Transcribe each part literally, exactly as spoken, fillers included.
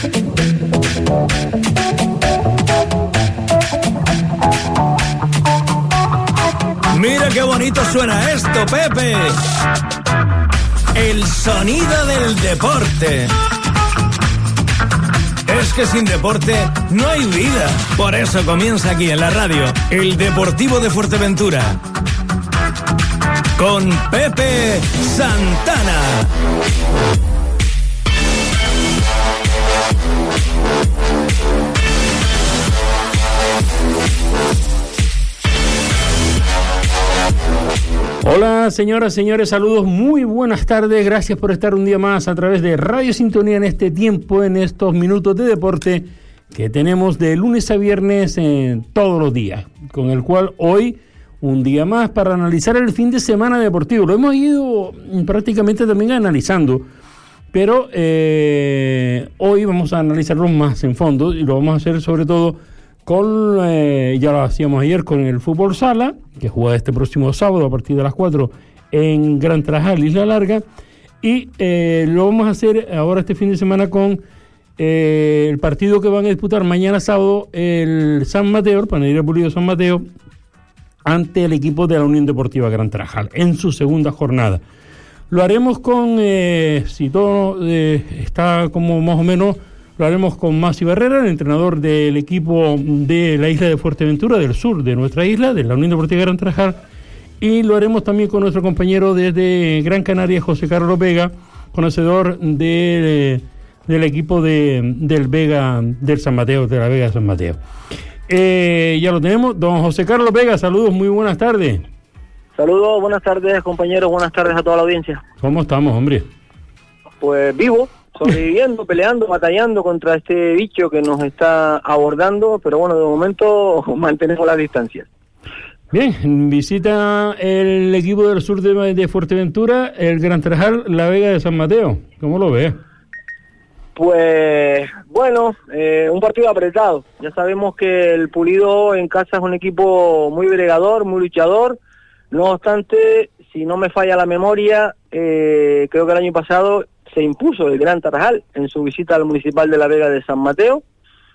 Mira qué bonito suena esto, Pepe. El sonido del deporte. Es que sin deporte no hay vida. Por eso comienza aquí en la radio el Deportivo de Fuerteventura con Pepe Santana. Hola señoras, señores, saludos, muy buenas tardes, gracias por estar un día más a través de Radio Sintonía en este tiempo, en estos minutos de deporte que tenemos de lunes a viernes eh, todos los días, con el cual hoy un día más para analizar el fin de semana deportivo. Lo hemos ido prácticamente también analizando, pero eh, hoy vamos a analizarlo más en fondo y lo vamos a hacer sobre todo con, eh, ya lo hacíamos ayer con el fútbol sala, que juega este próximo sábado a partir de las cuatro en Gran Tarajal, Isla Larga, y eh, lo vamos a hacer ahora este fin de semana con eh, el partido que van a disputar mañana sábado el San Mateo, el Panadería Pulido San Mateo, ante el equipo de la Unión Deportiva Gran Tarajal, en su segunda jornada. Lo haremos con, eh, si todo eh, está como más o menos, lo haremos con Masi Barrera, el entrenador del equipo de la isla de Fuerteventura, del sur de nuestra isla, de la Unión Deportiva Gran Tarajal, y lo haremos también con nuestro compañero desde Gran Canaria, José Carlos Vega, conocedor de, del equipo de, del Vega, del San Mateo, de la Vega de San Mateo. Eh, ya lo tenemos, don José Carlos Vega, saludos, muy buenas tardes. Saludos, buenas tardes compañeros, buenas tardes a toda la audiencia. ¿Cómo estamos, hombre? Pues vivo, sobreviviendo, peleando, batallando contra este bicho que nos está abordando, pero bueno, de momento mantenemos las distancias. Bien, visita el equipo del sur de, de Fuerteventura, el Gran Tarajal, la Vega de San Mateo. ¿Cómo lo ves? Pues bueno, eh, un partido apretado. Ya sabemos que el Pulido en casa es un equipo muy bregador, muy luchador. No obstante, si no me falla la memoria, eh, creo que el año pasado se impuso el Gran Tarajal en su visita al Municipal de la Vega de San Mateo.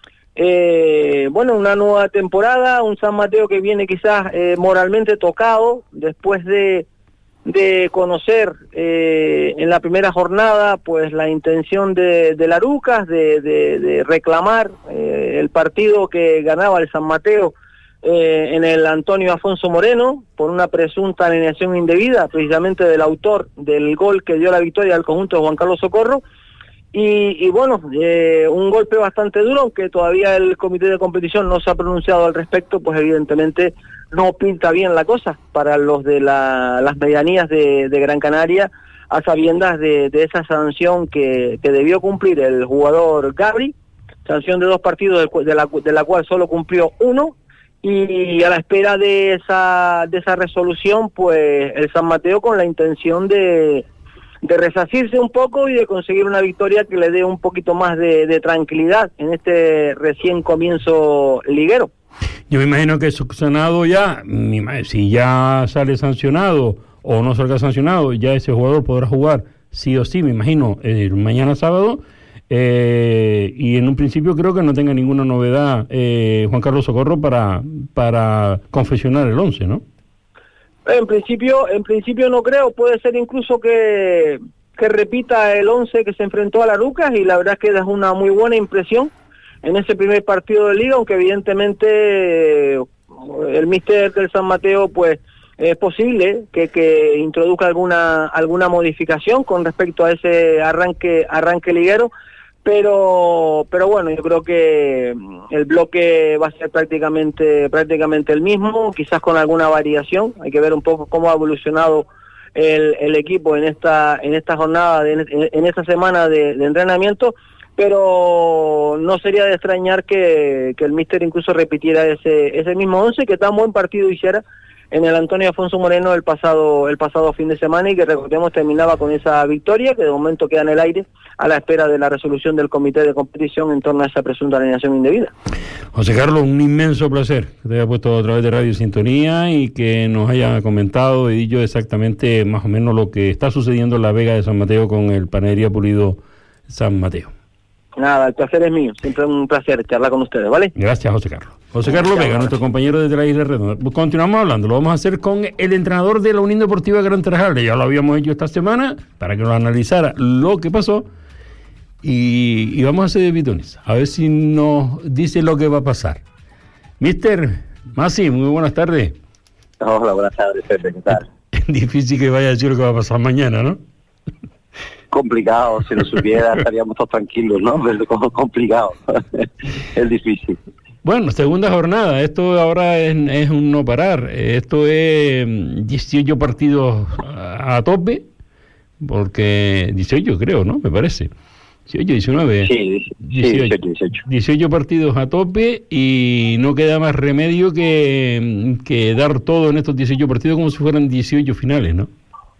Eh, bueno, una nueva temporada, un San Mateo que viene quizás eh, moralmente tocado después de, de conocer eh, en la primera jornada pues la intención de, de Larucas de, de, de reclamar eh, el partido que ganaba el San Mateo Eh, en el Antonio Afonso Moreno por una presunta alineación indebida precisamente del autor del gol que dio la victoria al conjunto de Juan Carlos Socorro y, y bueno, eh, un golpe bastante duro, aunque todavía el comité de competición no se ha pronunciado al respecto, pues evidentemente no pinta bien la cosa para los de la, las medianías de, de Gran Canaria, a sabiendas de, de esa sanción que, que debió cumplir el jugador Gabri, sanción de dos partidos de, de, la, de la cual solo cumplió uno. Y a la espera de esa de esa resolución, pues el San Mateo con la intención de, de resarcirse un poco y de conseguir una victoria que le dé un poquito más de, de tranquilidad en este recién comienzo liguero. Yo me imagino que sancionado ya, si ya sale sancionado o no salga sancionado, ya ese jugador podrá jugar sí o sí, me imagino, el mañana sábado. Eh, y en un principio creo que no tenga ninguna novedad eh, Juan Carlos Socorro para para confeccionar el once, ¿no? En principio, en principio no creo, puede ser incluso que, que repita el once que se enfrentó a Larucas y la verdad es que es una muy buena impresión en ese primer partido de liga, aunque evidentemente el míster del San Mateo pues es posible que, que introduzca alguna alguna modificación con respecto a ese arranque arranque liguero. Pero pero bueno, yo creo que el bloque va a ser prácticamente prácticamente el mismo, quizás con alguna variación. Hay que ver un poco cómo ha evolucionado el, el equipo en esta en esta jornada, de, en, en esta semana de, de entrenamiento, pero no sería de extrañar que, que el míster incluso repitiera ese ese mismo once que tan buen partido hiciera en el Antonio Afonso Moreno el pasado el pasado fin de semana y que recordemos terminaba con esa victoria que de momento queda en el aire a la espera de la resolución del comité de competición en torno a esa presunta alineación indebida. José Carlos, un inmenso placer que te haya puesto a través de Radio Sintonía y que nos haya comentado y dicho exactamente más o menos lo que está sucediendo en la Vega de San Mateo con el Panadería Pulido San Mateo. Nada, el placer es mío. Siempre es un placer charlar con ustedes, ¿vale? Gracias, José Carlos. José Carlos Vega, gracias. Nuestro compañero desde la Isla Redonda. Continuamos hablando. Lo vamos a hacer con el entrenador de la Unión Deportiva Gran Tarajal. Ya lo habíamos hecho esta semana para que nos analizara lo que pasó. Y, y vamos a hacer de bitones. A ver si nos dice lo que va a pasar. Mister Masi, muy buenas tardes. Hola, buenas tardes, Pepe, ¿qué tal? Es difícil que vaya a decir lo que va a pasar mañana, ¿no? Complicado, si lo supiera estaríamos todos tranquilos, ¿no? Pero como complicado, es difícil. Bueno, segunda jornada, esto ahora es, es un no parar, esto es dieciocho partidos a, a tope, porque dieciocho creo, ¿no? Me parece. dieciocho, diecinueve. Sí, dieciocho, dieciocho. dieciocho partidos a tope y no queda más remedio que, que dar todo en estos dieciocho partidos como si fueran dieciocho finales, ¿no?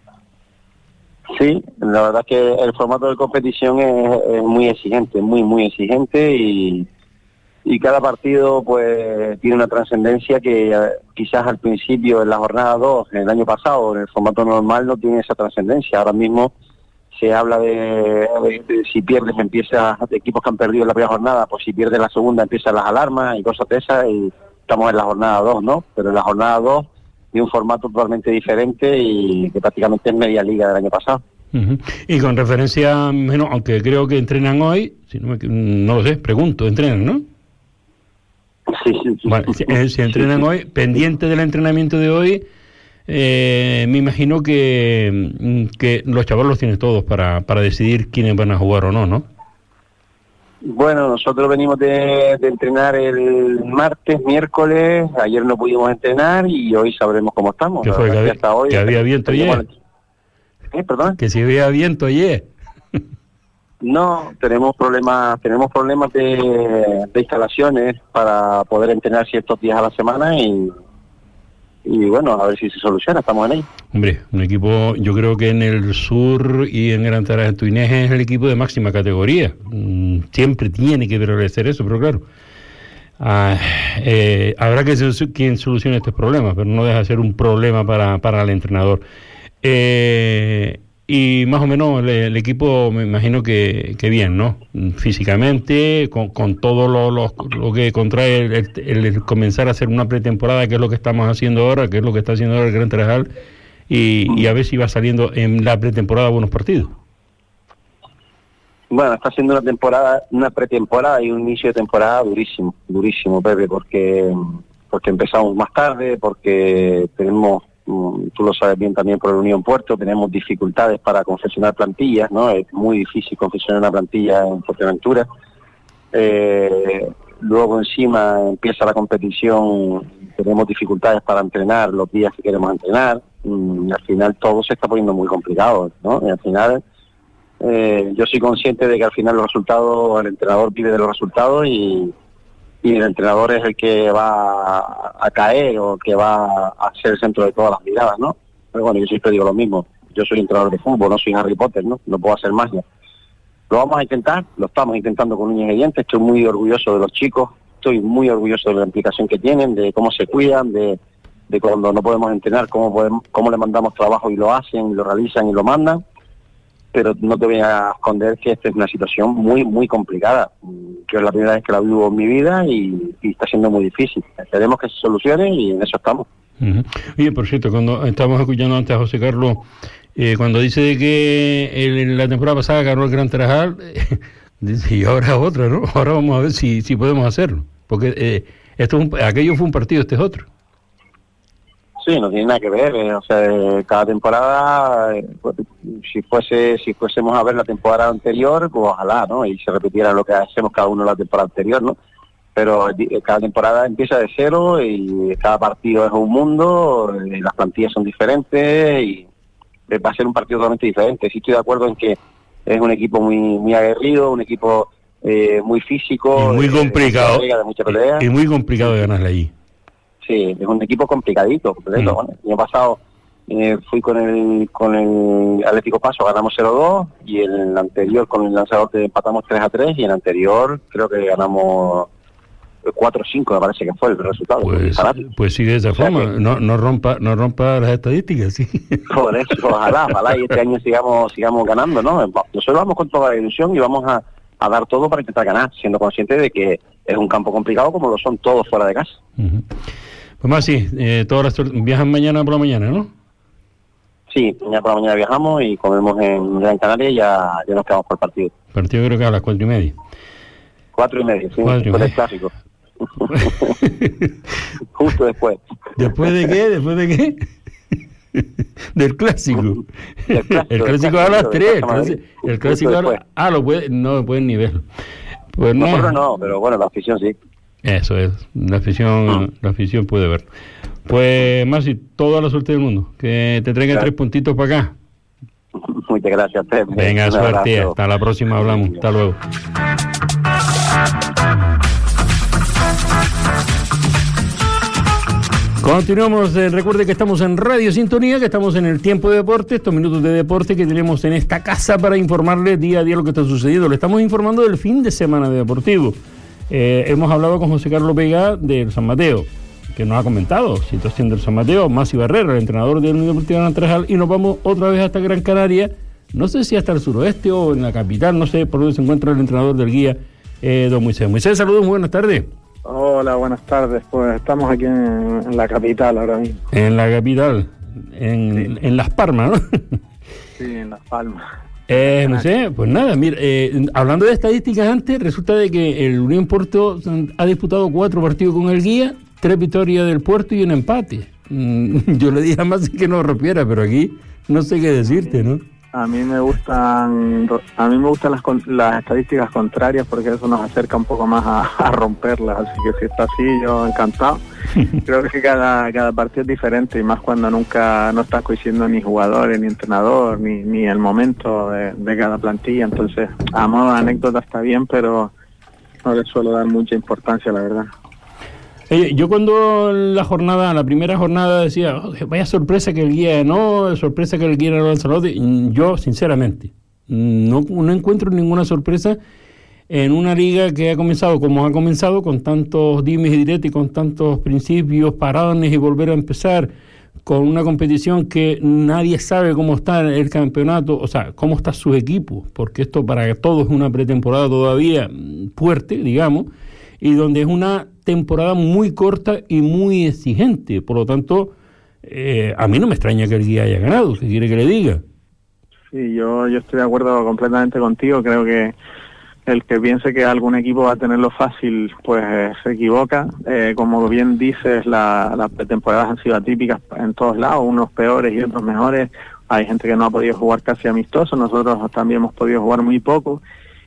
Sí, la verdad es que el formato de competición es, es muy exigente, muy, muy exigente y, y cada partido pues tiene una trascendencia que eh, quizás al principio en la jornada dos, en el año pasado, en el formato normal no tiene esa trascendencia. Ahora mismo se habla de, de, de si pierdes empieza, de equipos que han perdido en la primera jornada, pues si pierdes la segunda empiezan las alarmas y cosas de esas y estamos en la jornada dos, ¿no? Pero en la jornada dos de un formato totalmente diferente y que prácticamente es media liga del año pasado. Uh-huh. Y con referencia, bueno, aunque creo que entrenan hoy, si no, me, no lo sé, pregunto, ¿entrenan, no? Sí, sí, sí. Bueno, si, eh, si entrenan sí, sí. hoy, pendiente del entrenamiento de hoy, eh, me imagino que, que los chavales los tienen todos para, para decidir quiénes van a jugar o no, ¿no? Bueno, nosotros venimos de, de entrenar el martes, miércoles, ayer no pudimos entrenar y hoy sabremos cómo estamos. ¿Qué fue? Que había, hasta hoy, que había viento ayer. ¿Eh? ¿Perdón? Que si había viento ayer. No, tenemos problemas, tenemos problemas de, de instalaciones para poder entrenar ciertos días a la semana y, y bueno, a ver si se soluciona, estamos en ello. Hombre, un equipo, yo creo que en el sur y en Gran Tarajal Tuinés es el equipo de máxima categoría. Siempre tiene que prevalecer eso, pero claro, ah, eh, habrá que ser quien solucione estos problemas, pero no deja de ser un problema para, para el entrenador. Eh, y más o menos el, el equipo me imagino que, que bien, ¿no? Físicamente, con, con todo lo, lo, lo que contrae el, el, el comenzar a hacer una pretemporada, que es lo que estamos haciendo ahora, que es lo que está haciendo ahora el Gran Tarajal, y, y a ver si va saliendo en la pretemporada buenos partidos. Bueno, está haciendo una temporada, una pretemporada y un inicio de temporada durísimo, durísimo, Pepe, porque porque empezamos más tarde, porque tenemos, tú lo sabes bien también por el Unión Puerto, tenemos dificultades para confeccionar plantillas, ¿no? Es muy difícil confeccionar una plantilla en Fuerteventura. Eh, luego encima empieza la competición, tenemos dificultades para entrenar los días que queremos entrenar, y al final todo se está poniendo muy complicado, ¿no? Y al final eh, yo soy consciente de que al final los resultados, el entrenador vive de los resultados y y el entrenador es el que va a, a caer o que va a ser el centro de todas las miradas, ¿no? Pero bueno, yo siempre digo lo mismo, yo soy entrenador de fútbol, no soy Harry Potter, ¿no? No puedo hacer magia. Lo vamos a intentar, lo estamos intentando con uñas y dientes, estoy muy orgulloso de los chicos, estoy muy orgulloso de la implicación que tienen, de cómo se cuidan, de, de cuando no podemos entrenar, cómo, podemos, cómo le mandamos trabajo y lo hacen, y lo realizan y lo mandan. Pero no te voy a esconder que esta es una situación muy, muy complicada. Yo es la primera vez que la vivo en mi vida y, y está siendo muy difícil. Esperemos que se solucione y en eso estamos. Uh-huh. Oye, por cierto, cuando estábamos escuchando antes a José Carlos, eh, cuando dice de que el, la temporada pasada ganó el Gran Tarajal, eh, dice, y ahora otra, ¿no? Ahora vamos a ver si, si podemos hacerlo. Porque eh, esto es un, aquello fue un partido, este es otro. Sí, no tiene nada que ver, eh, o sea, cada temporada, eh, si fuese si fuésemos a ver la temporada anterior, pues ojalá, ¿no? Y se repitiera lo que hacemos cada uno la temporada anterior, ¿no? Pero eh, cada temporada empieza de cero y cada partido es un mundo, eh, las plantillas son diferentes y eh, va a ser un partido totalmente diferente. Sí estoy de acuerdo en que es un equipo muy muy aguerrido, un equipo eh, muy físico, y muy complicado, de mucha de mucha pelea. Y muy complicado de ganarle allí. Sí, es un equipo complicadito. complicadito. Mm. Bueno, el año pasado eh, fui con el con el Atlético Paso, ganamos cero dos, y el anterior con el Lanzarote empatamos tres a tres, y el anterior creo que ganamos cuatro cinco, me parece que fue el resultado. Pues, pues sí, de esa o sea forma, que, no, no rompa no rompa las estadísticas, sí. Por eso, ojalá, ojalá, y este año sigamos sigamos ganando, ¿no? Nosotros vamos con toda la ilusión y vamos a a dar todo para intentar ganar, siendo consciente de que es un campo complicado como lo son todos fuera de casa. Uh-huh. Pues más sí, eh, todas las tor- viajan mañana por la mañana, ¿no? Sí, mañana por la mañana viajamos y comemos en Gran Canaria y ya, ya nos quedamos por el partido. Partido creo que a las cuatro y media. Cuatro y media, sí, Cuatro y después media. del clásico. Justo después. ¿Después de qué? ¿Después de qué? Del clásico. Del clásico, El del clásico a las clásico, tres. El del clásico, el clásico Justo a la- después. Ah, lo puede, no pueden ni verlo. Pues no. Nosotros no, pero bueno, la afición sí. Eso es, la afición, la afición puede verlo. Pues Masi, toda la suerte del mundo. Que te traigan Claro. tres puntitos para acá. Muchas gracias, Pepe. Venga, Un suerte. abrazo. Hasta la próxima hablamos. Hasta luego. Continuamos, eh, recuerde que estamos en Radio Sintonía, que estamos en el tiempo de deporte, estos minutos de deporte que tenemos en esta casa para informarle día a día lo que está sucediendo. Le estamos informando del fin de semana de Deportivo. Eh, hemos hablado con José Carlos Vega del San Mateo, que nos ha comentado situación del San Mateo, Masi Barrera, el entrenador de la Unión Deportiva Naranjal, y nos vamos otra vez hasta Gran Canaria, no sé si hasta el suroeste o en la capital, no sé por dónde se encuentra el entrenador del guía, eh, don Moisés. Moisés, saludos, muy buenas tardes. Hola, buenas tardes. Pues estamos aquí en, en la capital ahora mismo. En la capital, en, Sí. en Las Palmas, ¿no? Sí, en Las Palmas. Eh, no sé, pues nada, mira, eh, hablando de estadísticas antes, resulta de que el Unión Puerto ha disputado cuatro partidos con el guía, tres victorias del Puerto y un empate. Mm, yo le dije a más que no rompiera, pero aquí no sé qué decirte, ¿no? A mí me gustan, a mí me gustan las, con- las estadísticas contrarias porque eso nos acerca un poco más a, a romperlas. Así que si está así, yo encantado. Creo que cada, cada partido es diferente y más cuando nunca no están coincidiendo ni jugadores, ni entrenador, ni, ni el momento de, de cada plantilla. Entonces, a modo de anécdota está bien, pero no le suelo dar mucha importancia, la verdad. Oye, yo cuando la jornada, la primera jornada decía, "Oh, vaya sorpresa que el guía no, sorpresa que el guía no Lanzarote", yo sinceramente no, no encuentro ninguna sorpresa en una liga que ha comenzado como ha comenzado, con tantos dimes y diretes y con tantos principios, parones y volver a empezar, con una competición que nadie sabe cómo está el campeonato, o sea, cómo está su equipo, porque esto para todos es una pretemporada todavía mm, fuerte, digamos, y donde es una temporada muy corta y muy exigente. Por lo tanto, eh, a mí no me extraña que el guía haya ganado. ¿Qué quiere que le diga? Sí, yo, yo estoy de acuerdo completamente contigo. Creo que el que piense que algún equipo va a tenerlo fácil, pues eh, se equivoca. Eh, como bien dices, la, las pretemporadas han sido atípicas en todos lados, unos peores y otros mejores. Hay gente que no ha podido jugar casi amistoso, nosotros también hemos podido jugar muy poco.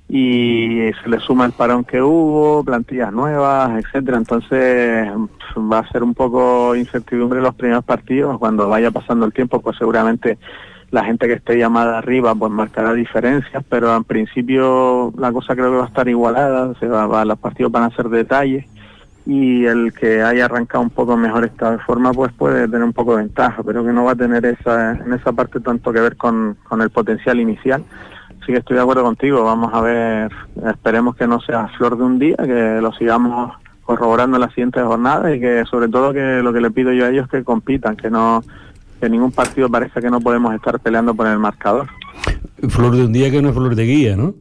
Y se le suma el parón que hubo, plantillas nuevas, etcétera. Entonces va a ser un poco incertidumbre los primeros partidos. Cuando vaya pasando el tiempo, pues seguramente la gente que esté llamada arriba pues marcará diferencias, pero en principio la cosa creo que va a estar igualada. Se va, va, los partidos van a ser detalles y el que haya arrancado un poco mejor esta forma pues puede tener un poco de ventaja, pero que no va a tener esa en esa parte tanto que ver con, con el potencial inicial. Sí que estoy de acuerdo contigo, vamos a ver, esperemos que no sea flor de un día, que lo sigamos corroborando en las siguientes jornadas y que sobre todo que lo que le pido yo a ellos es que compitan, que no que ningún partido parezca que no podemos estar peleando por el marcador. Flor de un día que no es flor de guía, ¿no?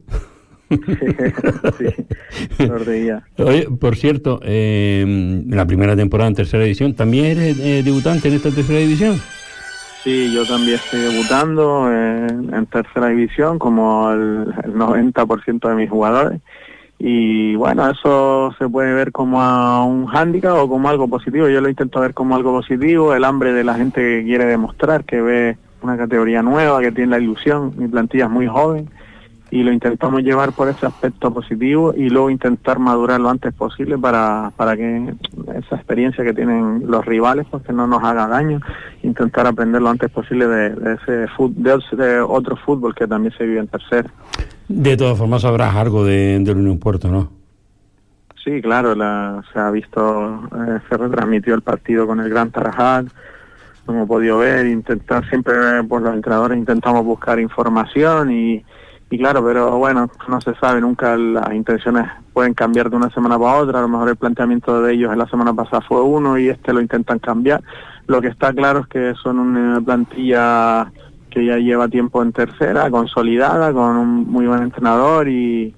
Sí, flor de guía. Oye, por cierto, eh, la primera temporada en tercera división, ¿también eres eh, debutante en esta tercera división? Sí, yo también estoy debutando en, en tercera división como el, el noventa por ciento de mis jugadores y bueno, eso se puede ver como a un hándicap o como algo positivo. Yo lo intento ver como algo positivo, el hambre de la gente que quiere demostrar, que ve una categoría nueva, que tiene la ilusión. Mi plantilla es muy joven y lo intentamos llevar por ese aspecto positivo y luego intentar madurar lo antes posible para, para que esa experiencia que tienen los rivales pues que no nos haga daño, intentar aprender lo antes posible de, de ese fut, de, de otro fútbol que también se vive en tercera. De todas formas sabrás algo de, de la Unión Puerto, ¿no? Sí, claro, la, se ha visto, eh, se retransmitió el partido con el Gran Tarajal, como hemos podido ver, intentar siempre, pues los entrenadores intentamos buscar información y Y claro, pero bueno, no se sabe nunca, las intenciones pueden cambiar de una semana para otra, a lo mejor el planteamiento de ellos en la semana pasada fue uno y este lo intentan cambiar. Lo que está claro es que son una plantilla que ya lleva tiempo en tercera, consolidada, con un muy buen entrenador y,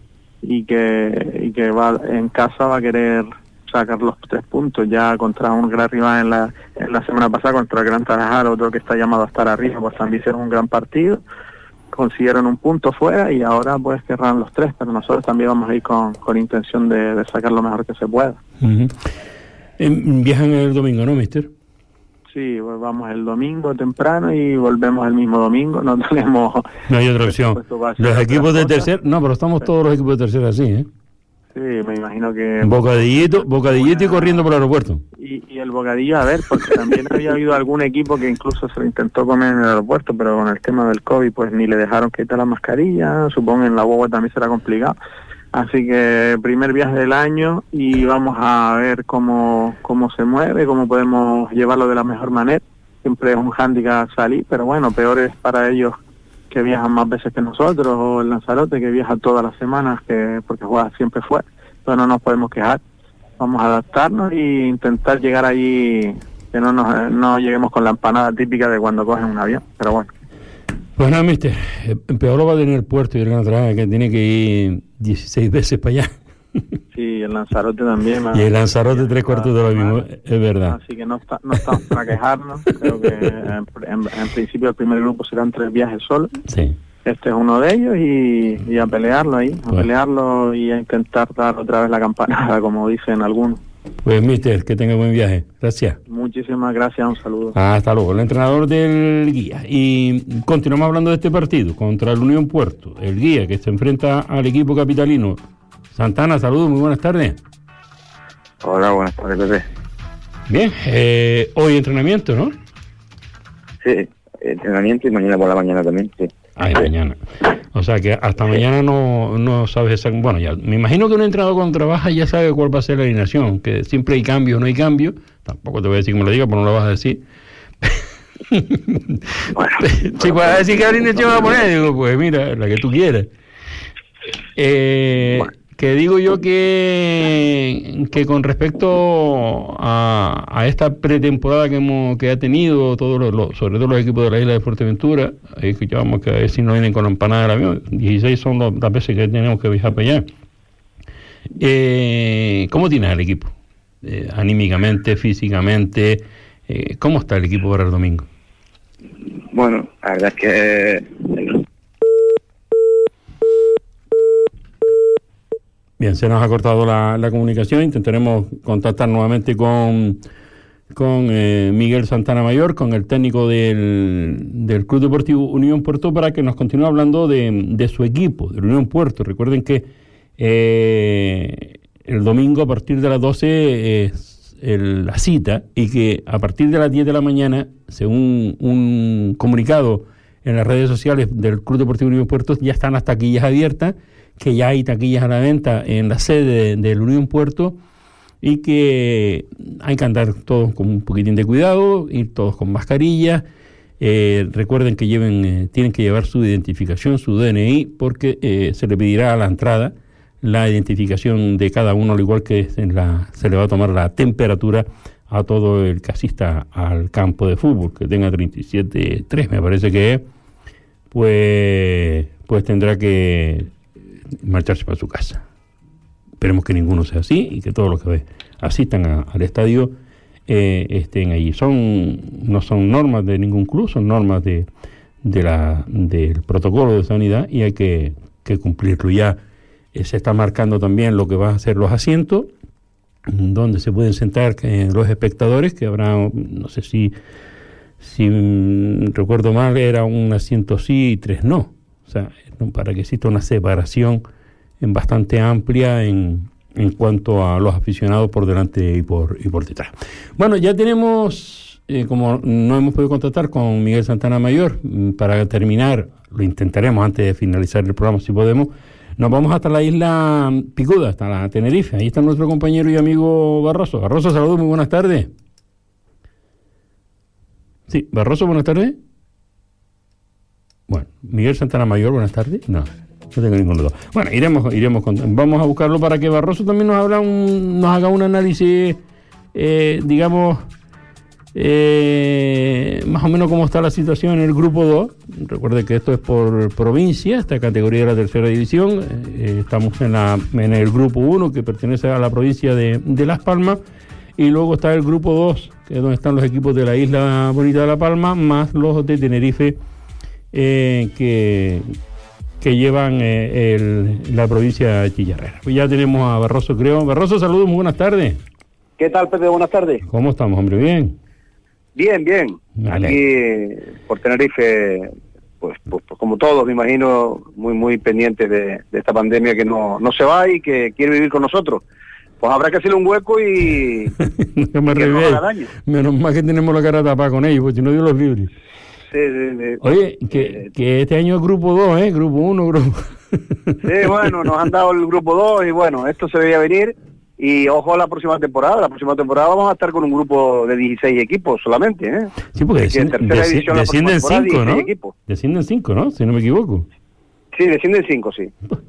y que y que va en casa va a querer sacar los tres puntos ya contra un gran rival en la en la semana pasada contra el Gran Tarajal, otro que está llamado a estar arriba, pues también hicieron un gran partido, consiguieron un punto fuera y ahora pues querrán los tres, pero nosotros también vamos a ir con, con intención de, de sacar lo mejor que se pueda. Uh-huh. eh, viajan el domingo, ¿no, mister? Sí, pues vamos el domingo temprano y volvemos el mismo domingo, no tenemos... No hay otra opción. Los equipos de tercera, no, pero estamos sí. todos los equipos de tercera así, ¿eh? Sí, me imagino que... Bocadillito, bocadillito y corriendo por el aeropuerto. Y, y el bocadillo, a ver, porque también había habido algún equipo que incluso se lo intentó comer en el aeropuerto, pero con el tema del COVID, pues ni le dejaron quitar la mascarilla, supongo en la guagua también será complicado. Así que primer viaje del año y vamos a ver cómo, cómo se mueve, cómo podemos llevarlo de la mejor manera. Siempre es un hándicap salir, pero bueno, peor es para ellos que viajan más veces que nosotros, o el Lanzarote que viaja todas las semanas, que porque juega siempre fuera, pero no nos podemos quejar. Vamos a adaptarnos e intentar llegar allí, que no nos no lleguemos con la empanada típica de cuando cogen un avión, pero bueno. Pues nada, mister, peor lo va a tener el puerto y el Gran Tarajal, que tiene que ir dieciséis veces para allá. Sí, el Lanzarote también. Y el Lanzarote tres cuartos de lo mismo, es verdad. Así que no, está, no estamos para quejarnos. Creo que en, en, en principio el primer grupo serán tres viajes solos. Sí. Este es uno de ellos y, y a pelearlo ahí, a pues. pelearlo y a intentar dar otra vez la campanada, como dicen algunos. Pues mister, que tenga buen viaje. Gracias. Muchísimas gracias, un saludo. Hasta luego. El entrenador del Guía. Y continuamos hablando de este partido contra el Unión Puerto. El Guía que se enfrenta al equipo capitalino. Santana, saludos, muy buenas tardes. Hola, buenas tardes, Pepe. Bien, eh, hoy entrenamiento, ¿no? Sí, entrenamiento y mañana por la mañana también, sí. Ay, mañana. O sea que hasta mañana no, no sabes exactamente. Bueno, ya me imagino que un entrenador cuando trabaja ya sabe cuál va a ser la alineación, que siempre hay cambios, no hay cambios. Tampoco te voy a decir que me lo diga, pero no lo vas a decir. Bueno, si puedes decir qué alineación va a poner, digo, pues mira, la que tú quieras. Eh, bueno. Que digo yo que, que con respecto a, a esta pretemporada que hemos que ha tenido, todos los, los, sobre todo los equipos de la isla de Fuerteventura, ahí escuchábamos que a ver si no vienen con la empanada del avión, dieciséis son los, las veces que tenemos que viajar para allá. Eh, ¿Cómo tienes el equipo? Eh, anímicamente, físicamente, eh, ¿cómo está el equipo para el domingo? Bueno, la verdad es que... Bien, se nos ha cortado la, la comunicación. Intentaremos contactar nuevamente con, con eh, Miguel Santana Mayor, con el técnico del, del Club Deportivo Unión Puerto, para que nos continúe hablando de, de su equipo, del Unión Puerto. Recuerden que eh, el domingo a partir de las doce es el, la cita, y que a partir de las diez de la mañana, según un comunicado en las redes sociales del Club Deportivo Unión Puerto, ya están las taquillas abiertas, que ya hay taquillas a la venta en la sede del Unión Puerto, y que hay que andar todos con un poquitín de cuidado, ir todos con mascarillas. Eh, recuerden que lleven, eh, tienen que llevar su identificación, su D N I, porque eh, se le pedirá a la entrada la identificación de cada uno, al igual que en la, se le va a tomar la temperatura a todo el que asista al campo de fútbol, que tenga treinta y siete punto tres, me parece que es, pues, pues tendrá que marcharse para su casa. Esperemos que ninguno sea así y que todos los que asistan a, al estadio eh, estén allí. Son no son normas de ningún club, son normas de, de la del protocolo de sanidad, y hay que, que cumplirlo. Ya eh, se está marcando también lo que van a ser los asientos, donde se pueden sentar eh, los espectadores, que habrá, no sé si si mm, recuerdo mal, era un asiento sí y tres no. O sea, para que exista una separación en bastante amplia en, en cuanto a los aficionados por delante y por y por detrás. Bueno, ya tenemos, eh, como no hemos podido contactar con Miguel Santana Mayor, para terminar, lo intentaremos antes de finalizar el programa si podemos, nos vamos hasta la isla Picuda, hasta la Tenerife. Ahí está nuestro compañero y amigo Barroso. Barroso, saludos, muy buenas tardes. Sí, Barroso, buenas tardes. Bueno, Miguel Santana Mayor, buenas tardes. No, no tengo ninguno de los dos. Bueno, iremos, iremos con, vamos a buscarlo para que Barroso también nos habla un, nos haga un análisis, eh, digamos, Eh, más o menos cómo está la situación en el grupo dos. Recuerde que esto es por provincia, esta categoría de la tercera división. Eh, estamos en, la, en el grupo uno, que pertenece a la provincia de, de Las Palmas, y luego está el grupo dos, que es donde están los equipos de la isla bonita de La Palma, más los de Tenerife, eh, que, que llevan eh, el, la provincia de Chillarrera. Pues ya tenemos a Barroso, creo. Barroso, saludos, muy buenas tardes. ¿Qué tal, Pepe? Buenas tardes. ¿Cómo estamos, hombre? ¿Bien? Bien, bien. Vale. Aquí por Tenerife, pues, pues, pues como todos, me imagino, muy muy pendientes de, de esta pandemia que no, no se va y que quiere vivir con nosotros. Pues habrá que hacerle un hueco y... no me y que no reveles. haga daño. Menos mal que tenemos la cara tapada con ellos, porque si no, Dios los libre. Sí, sí, sí. Oye, que, Eh, que este año es grupo dos, ¿eh? Grupo uno, grupo... sí, bueno, nos han dado el grupo dos y bueno, esto se veía venir. Y ojo a la próxima temporada. La próxima temporada vamos a estar con un grupo de dieciséis equipos solamente, ¿eh? Sí, porque Es que en descienden, tercera desci- división la descienden próxima temporada, cinco, ¿no? dieciséis equipos. Descienden cinco, ¿no? Si no me equivoco. Sí, descienden cinco, sí.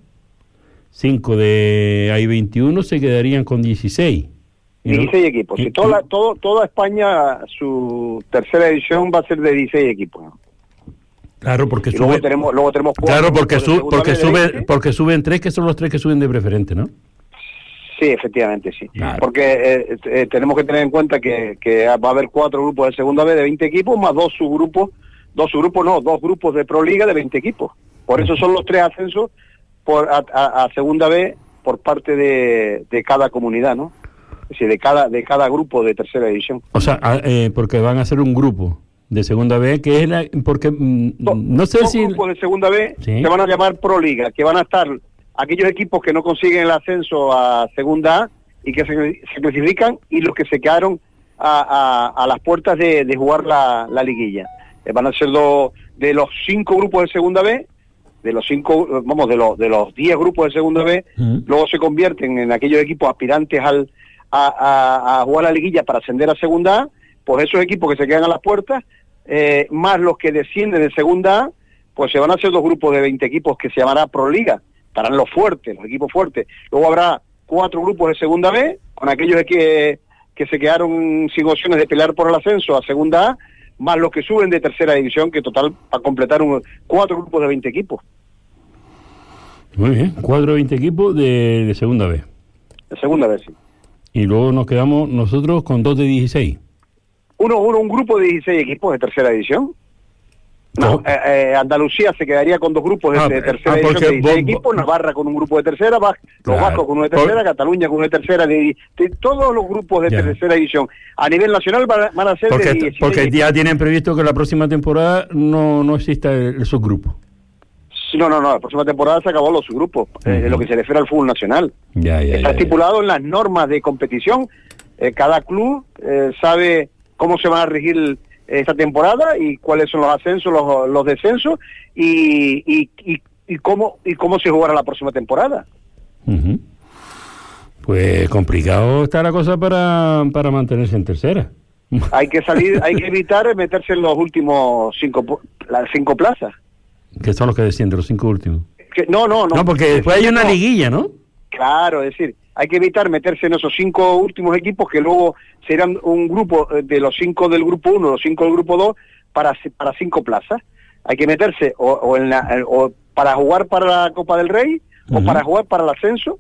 Cinco de... Hay veintiuno, se quedarían con dieciséis. Y no- dieciséis equipos. y- Y toda, la- todo, toda España, su tercera edición va a ser de dieciséis equipos. ¿no? Claro, porque Y luego sube... tenemos, luego tenemos cuatro Claro, porque, grupos de su, segunda porque, B de sube, veinte. porque suben tres, que son los tres que suben de preferente, ¿no? Sí, efectivamente, sí. Claro. Porque eh, eh, tenemos que tener en cuenta que, que va a haber cuatro grupos de segunda B de veinte equipos, más dos subgrupos, dos subgrupos no, dos grupos de Pro Liga de veinte equipos. Por eso son los tres ascensos por a, a- a segunda B por parte de, de cada comunidad, ¿no? Es decir, de cada, de cada grupo de tercera división. O sea, a- eh, porque van a ser un grupo de segunda B, que es la... Porque mm, Do- no sé dos si... grupos de segunda B Sí. se van a llamar Pro Liga, que van a estar aquellos equipos que no consiguen el ascenso a segunda A y que se, se clasifican, y los que se quedaron a, a, a las puertas de, de jugar la, la liguilla. Eh, van a ser dos de los cinco grupos de segunda B, de los cinco, vamos, de los de los diez grupos de segunda B, Mm. luego se convierten en aquellos equipos aspirantes al a, a, a jugar la liguilla para ascender a segunda A. Pues esos equipos que se quedan a las puertas, eh, más los que descienden de segunda A, pues se van a hacer dos grupos de veinte equipos que se llamará Pro Liga. Estarán los fuertes, los equipos fuertes. Luego habrá cuatro grupos de segunda B, con aquellos que, que se quedaron sin opciones de pelear por el ascenso a segunda A, más los que suben de tercera división, que total para completar un, cuatro grupos de veinte equipos. Muy bien, cuatro de veinte equipos de, de segunda B. De segunda vez, sí. Y luego nos quedamos nosotros con dos de dieciséis. Uno, uno, un grupo de dieciséis equipos de tercera división. No, Oh. eh, eh, Andalucía se quedaría con dos grupos de, Ah, de eh, tercera ah, división porque de dieciséis vos- equipos, Navarra con un grupo de tercera, Bas- Claro. los vascos con uno de tercera, Por- Cataluña con uno de tercera, de, de todos los grupos de Ya. tercera división. A nivel nacional van a, van a ser de Porque, dieciséis porque equipos. ya tienen previsto que la próxima temporada no, no exista el, el subgrupo. Sí, No, no, no, la próxima temporada se acabó los subgrupos, eh, Ujú. lo que se refiere al fútbol nacional. Ya, ya, Está ya, ya. estipulado en las normas de competición. Eh, cada club eh, sabe cómo se va a regir esta temporada y cuáles son los ascensos, los, los descensos y, y, y, y cómo y cómo se jugará la próxima temporada. Ujú. Pues complicado está la cosa para, para mantenerse en tercera. Hay que salir, hay que evitar meterse en los últimos cinco pu- las cinco plazas. Que son los que descienden, los cinco últimos. Que, no, no, no. No, porque después hay una No. liguilla, ¿no? Claro, es decir, hay que evitar meterse en esos cinco últimos equipos que luego serán un grupo eh, de los cinco del grupo uno, los cinco del grupo dos, para, para cinco plazas. Hay que meterse o, o, en la, eh, o para jugar para la Copa del Rey o Ujú. para jugar para el ascenso.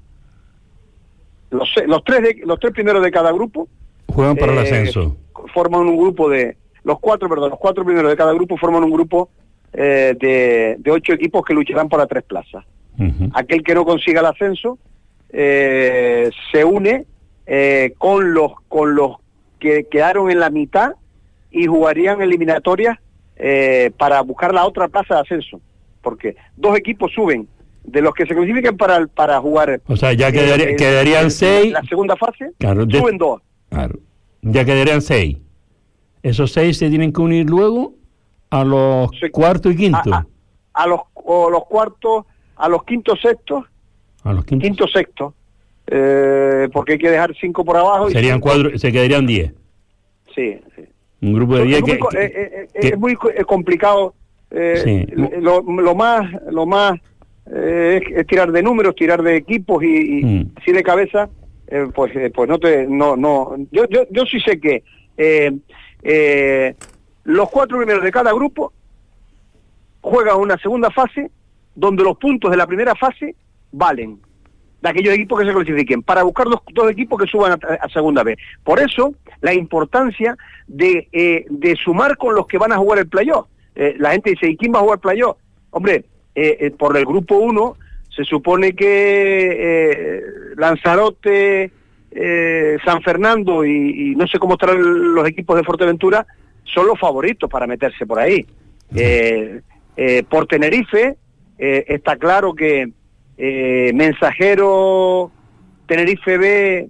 Los, se- los, tres de, los tres primeros de cada grupo Juegan para el eh, ascenso. forman un grupo de... Los cuatro, perdón, los cuatro primeros de cada grupo forman un grupo eh, de, de ocho equipos que lucharán por las tres plazas. Ujú. Aquel que no consiga el ascenso eh, se une eh, con los con los que quedaron en la mitad y jugarían eliminatorias eh, para buscar la otra plaza de ascenso, porque dos equipos suben de los que se clasifican para el- para jugar. O sea, ya eh, quedaría- eh, quedarían eh, seis. la segunda fase. Claro, de- Suben dos. Claro. Ya quedarían seis. Esos seis se tienen que unir luego a los Sí. cuarto y quinto. A, a- a los o los cuartos, a los quintos sextos, A los quintos. quinto sexto, eh, porque hay que dejar cinco por abajo. y Serían cinco- cuatro, se quedarían diez. Sí, sí. Un grupo de diez es, muy, que, co- que- eh, eh, eh, que- es muy co- eh, complicado. eh, Sí. lo, lo más lo más eh, es, es tirar de números, tirar de equipos y, y Mm. así de cabeza, eh, pues eh, pues no te no no yo yo yo sí sé que eh, eh, los cuatro primeros de cada grupo juegan una segunda fase donde los puntos de la primera fase valen de aquellos equipos que se clasifiquen, para buscar dos, dos equipos que suban a, a segunda vez. Por eso, la importancia de, eh, de sumar con los que van a jugar el playoff. Eh, la gente dice, ¿y quién va a jugar playoff? Hombre, eh, eh, por el grupo uno se supone que eh, Lanzarote, eh, San Fernando y, y no sé cómo estarán los equipos de Fuerteventura, son los favoritos para meterse por ahí. Eh, eh, por Tenerife, eh, está claro que Eh, Mensajero, Tenerife B,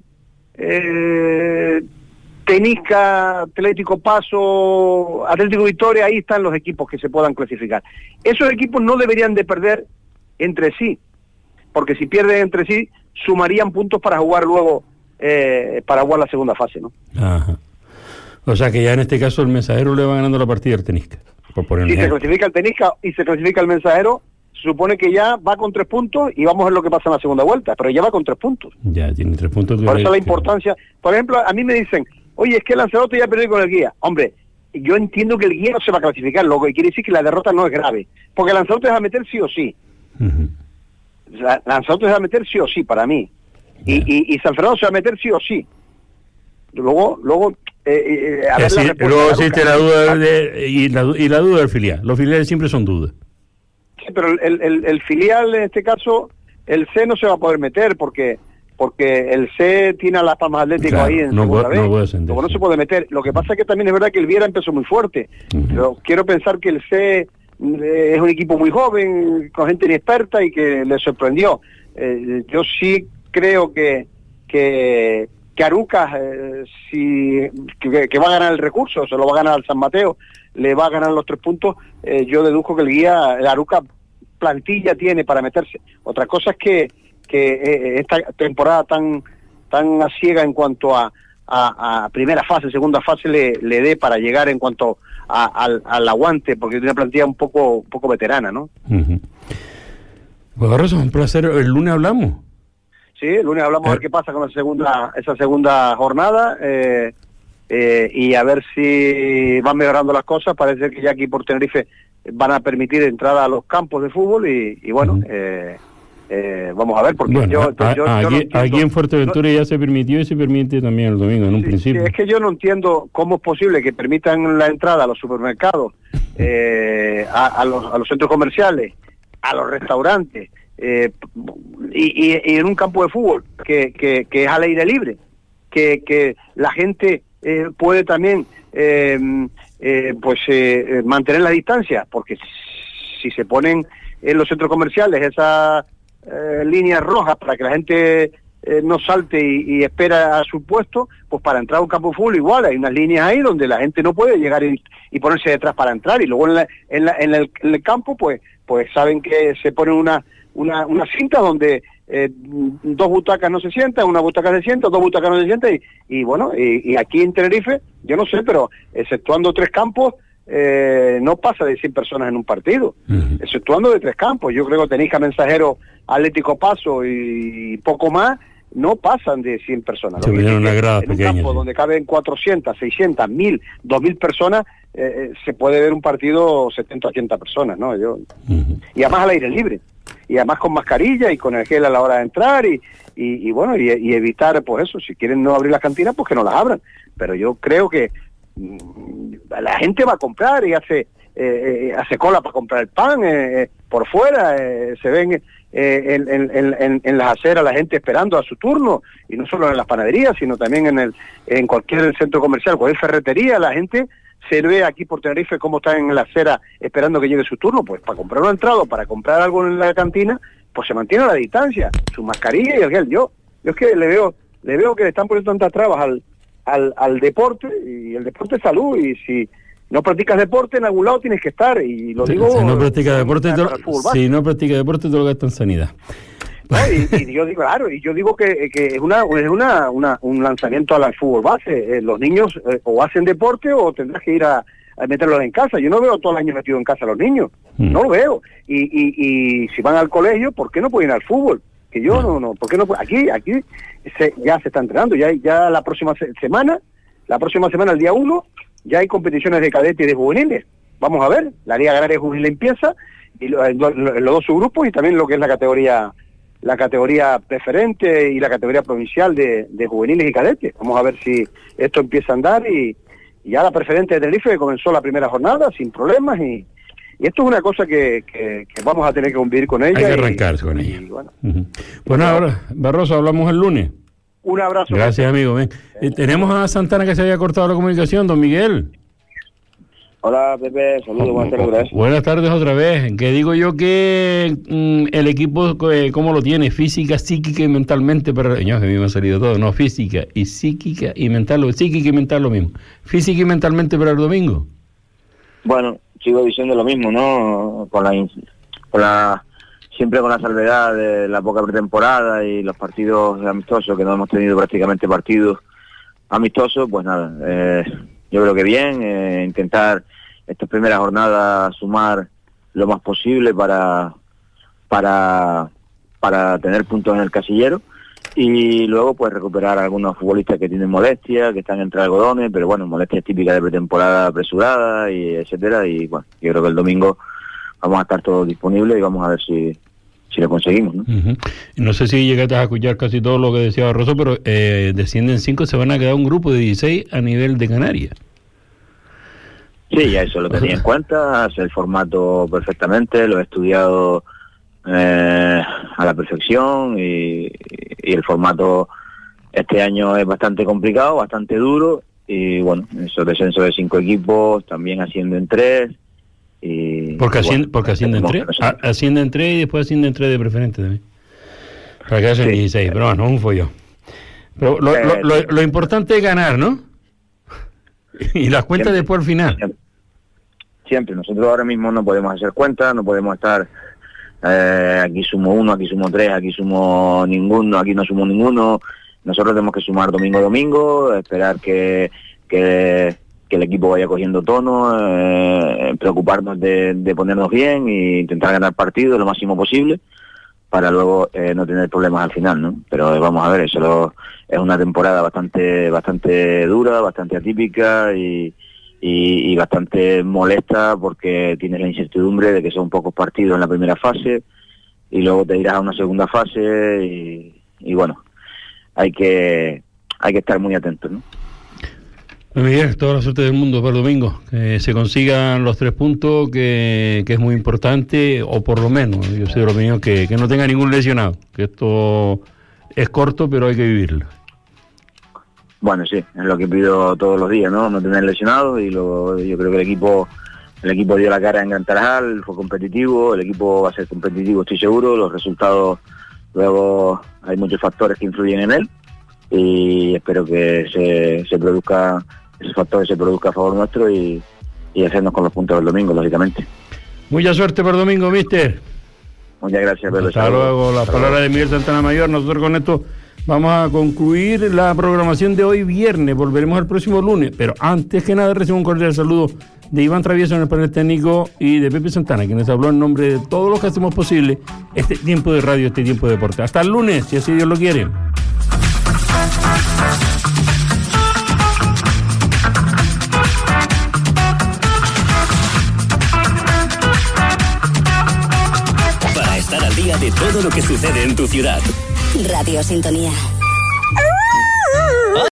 eh, Tenisca, Atlético Paso, Atlético Victoria, ahí están los equipos que se puedan clasificar. Esos equipos no deberían de perder entre sí, porque si pierden entre sí, sumarían puntos para jugar luego, eh, para jugar la segunda fase, ¿no? Ajá. O sea que ya en este caso el Mensajero le va ganando la partida al Tenisca. Por poner un si ejemplo. se clasifica el Tenisca y se clasifica el Mensajero, se supone que ya va con tres puntos y vamos a ver lo que pasa en la segunda vuelta, pero ya va con tres puntos. Ya, tiene tres puntos. Por eso la importancia. Por ejemplo, a mí me dicen, oye, es que el Lanzarote ya perdió con el guía. Hombre, yo entiendo que el guía no se va a clasificar, lo que quiere decir que la derrota no es grave, porque el Lanzarote se va a meter sí o sí. Uh-huh. La, Lanzarote se va a meter sí o sí, para mí. Y, y, y San Fernando se va a meter sí o sí. Luego, luego... Eh, eh, a ver, sí, la luego existe la duda de, y, la, y la duda del filial. Los filiales siempre son dudas. Sí, pero el, el, el filial, en este caso, el C no se va a poder meter porque porque el C tiene a Las Palmas Atlético, claro, ahí en no segunda vez. No, puede no se puede meter. Lo que pasa es que también es verdad que el Viera empezó muy fuerte. Uh-huh. Pero quiero pensar que el C eh, es un equipo muy joven, con gente inexperta y que le sorprendió. Eh, yo sí creo que que, que Arucas, eh, si, que, que va a ganar el recurso, se lo va a ganar al San Mateo, le va a ganar los tres puntos. Eh, yo deduzco que el guía, el Arucas, plantilla tiene para meterse. Otra cosa es que, que eh, esta temporada tan tan a ciega en cuanto a, a, a primera fase, segunda fase le, le dé para llegar en cuanto a, al, al aguante, porque tiene una plantilla un poco un poco veterana, ¿no? Uh-huh. Pues Barroso, un placer. El lunes hablamos. Sí, el lunes hablamos eh. a ver qué pasa con la segunda esa segunda jornada eh, eh, y a ver si van mejorando las cosas. Parece que ya aquí por Tenerife van a permitir entrada a los campos de fútbol y, y bueno, uh-huh. eh, eh, vamos a ver, porque bueno, yo, a, yo, a, yo aquí, no entiendo, aquí en Fuerteventura no, ya se permitió y se permite también el domingo en un sí, principio. Sí, es que yo no entiendo cómo es posible que permitan la entrada a los supermercados, eh, a, a, los, a los centros comerciales, a los restaurantes, eh, y, y, y en un campo de fútbol que, que, que es al aire libre, que, que la gente eh, puede también eh, eh, pues eh, mantener la distancia, porque si se ponen en los centros comerciales esas eh, líneas rojas para que la gente eh, no salte y, y espera a su puesto, pues para entrar a un campo de fútbol igual, hay unas líneas ahí donde la gente no puede llegar y, y ponerse detrás para entrar, y luego en, la, en, la, en, el, en el campo pues pues saben que se ponen una una, una cinta donde eh, dos butacas no se sientan, una butaca se sienta, dos butacas no se sientan, y, y bueno, y, y aquí en Tenerife, yo no sé, pero exceptuando tres campos, eh, no pasa de cien personas en un partido, uh-huh. exceptuando de tres campos. Yo creo que Tenisca, Mensajero, Atlético Paso y poco más, no pasan de cien personas. Se viene una grada en un pequeña, campo sí. donde caben cuatrocientas, seiscientas, mil, dos mil personas, eh, se puede ver un partido setenta, ochenta personas, ¿no? Yo, uh-huh. Y además al aire libre, y además con mascarilla y con el gel a la hora de entrar, y, y, y bueno, y, y evitar, pues eso, si quieren no abrir las cantinas, pues que no las abran. Pero yo creo que mmm, la gente va a comprar y hace eh, eh, hace cola para comprar el pan, eh, por fuera, eh, se ven... Eh, en, en, en, en las aceras la gente esperando a su turno, y no solo en las panaderías, sino también en el en cualquier centro comercial, cualquier ferretería, la gente se ve aquí por Tenerife cómo está en la acera esperando que llegue su turno, pues para comprar una entrada o para comprar algo en la cantina, pues se mantiene a la distancia, su mascarilla y el gel. Yo, yo es que le veo, le veo que le están poniendo tantas trabas al, al, al deporte, y el deporte es salud, y si no practicas deporte, en algún lado tienes que estar, y lo digo... Si no practicas deporte, te lo, si no practica deporte, te lo gastas en sanidad. No, y, y yo digo, claro, y yo digo que, que es una es una, una un lanzamiento al fútbol base. Eh, los niños eh, o hacen deporte o tendrás que ir a, a meterlos en casa. Yo no veo todo el año metido en casa a los niños, mm. no lo veo. Y, y, y si van al colegio, ¿por qué no pueden ir al fútbol? Que yo no, no, ¿por qué no? Aquí, aquí se, ya se está entrenando, ya, ya la próxima se, semana, la próxima semana, el día uno, ya hay competiciones de cadetes y de juveniles. Vamos a ver, la Liga Agraria Juvenil empieza, y lo, lo, lo, los dos subgrupos, y también lo que es la categoría la categoría preferente y la categoría provincial de, de juveniles y cadetes. Vamos a ver si esto empieza a andar, y, y ya la preferente de Tenerife comenzó la primera jornada sin problemas, y, y esto es una cosa que, que, que vamos a tener que convivir con ella. Hay que arrancarse y, con y, ella. Y bueno. Uh-huh. Bueno, ahora, Barroso, hablamos el lunes. Un abrazo. Gracias, amigo. Ven. Eh, tenemos a Santana, que se había cortado la comunicación, don Miguel. Hola, Pepe, saludos, buenas tardes. Gracias. Buenas tardes otra vez. Que digo yo que mm, el equipo, eh, ¿cómo lo tiene? Física, psíquica y mentalmente. Para... No, que a mí me ha salido todo. No, física y psíquica y mental. Psíquica y mental lo mismo. Física y mentalmente para el domingo. Bueno, sigo diciendo lo mismo, ¿no? Con la, con la siempre con la salvedad de la poca pretemporada y los partidos amistosos, que no hemos tenido prácticamente partidos amistosos, pues nada, eh, yo creo que bien, eh, intentar esta primera jornada sumar lo más posible para para para tener puntos en el casillero, y luego pues recuperar a algunos futbolistas que tienen molestias, que están entre algodones, pero bueno, molestias típicas de pretemporada apresurada y etcétera, y bueno, yo creo que el domingo vamos a estar todos disponibles y vamos a ver si si lo conseguimos, ¿no? Uh-huh. No sé si llegaste a escuchar casi todo lo que decía Barroso, pero eh, descienden cinco, se van a quedar un grupo de dieciséis a nivel de Canarias. Sí, ya eso lo tenía en cuenta, hace el formato perfectamente, lo he estudiado eh, a la perfección, y, y el formato este año es bastante complicado, bastante duro, y bueno, esos descensos de cinco equipos, también ascienden tres. Y, porque ascienden, bueno, porque ascienden tres, a, ascienden tres y después ascienden tres de preferente también. Para que hacen sí, dieciséis, pero bueno, un follón. Pero lo, eh, lo, lo, lo importante es ganar, ¿no? Y las cuentas siempre, después al final. Siempre. siempre, nosotros ahora mismo no podemos hacer cuentas, no podemos estar eh, aquí sumo uno, aquí sumo tres, aquí sumo ninguno, aquí no sumo ninguno. Nosotros tenemos que sumar domingo a domingo, esperar que... que que el equipo vaya cogiendo tono, eh, preocuparnos de, de ponernos bien e intentar ganar partidos lo máximo posible para luego eh, no tener problemas al final, ¿no? Pero eh, vamos a ver, eso lo, es una temporada bastante bastante dura, bastante atípica y, y, y bastante molesta, porque tienes la incertidumbre de que son pocos partidos en la primera fase y luego te irás a una segunda fase y, y bueno, hay que hay que estar muy atentos, ¿no? Miguel, toda la suerte del mundo para el domingo, que se consigan los tres puntos, que, que es muy importante, o por lo menos, yo soy de la opinión que, que no tenga ningún lesionado, que esto es corto, pero hay que vivirlo. Bueno, sí, es lo que pido todos los días, ¿no? No tener lesionados, y lo, yo creo que el equipo el equipo dio la cara en Gran Tarajal, fue competitivo, el equipo va a ser competitivo, estoy seguro, los resultados, luego hay muchos factores que influyen en él, y espero que se, se produzca ese factor se produzca a favor nuestro y, y hacernos con los puntos del domingo, lógicamente. Mucha suerte para el domingo, mister. Muchas gracias, Pedro. Hasta luego. Las palabras de Miguel Santana Mayor. Nosotros con esto vamos a concluir la programación de hoy viernes. Volveremos el próximo lunes, pero antes que nada recibo un cordial saludo de Iván Travieso en el panel técnico y de Pepe Santana, quienes habló en nombre de todos los que hacemos posible este tiempo de radio, este tiempo de deporte. Hasta el lunes, si así Dios lo quiere. Para estar al día de todo lo que sucede en tu ciudad. Radio Sintonía.